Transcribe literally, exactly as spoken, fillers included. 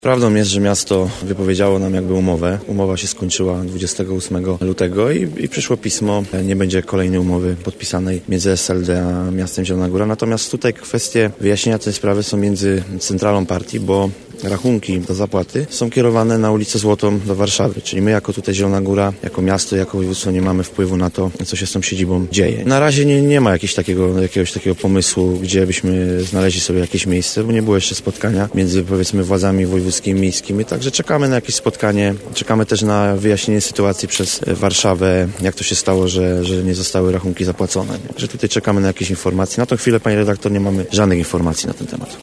Prawdą jest, że miasto wypowiedziało nam jakby umowę. Umowa się skończyła dwudziestego ósmego lutego i, i przyszło pismo. Nie będzie kolejnej umowy podpisanej między S L D a miastem Zielona Góra. Natomiast tutaj kwestie wyjaśnienia tej sprawy są między centralą partii, bo rachunki do zapłaty są kierowane na ulicę Złotą do Warszawy. Czyli my jako tutaj Zielona Góra, jako miasto, jako województwo nie mamy wpływu na to, co się z tą siedzibą dzieje. Na razie nie, nie ma jakiegoś takiego, jakiegoś takiego pomysłu, gdzie byśmy znaleźli sobie jakieś miejsce, bo nie było jeszcze spotkania między powiedzmy władzami wojewódzkimi, miejskimi. Także czekamy na jakieś spotkanie. Czekamy też na wyjaśnienie sytuacji przez Warszawę, jak to się stało, że, że nie zostały rachunki zapłacone. Także tutaj czekamy na jakieś informacje. Na tą chwilę, panie redaktor, nie mamy żadnych informacji na ten temat.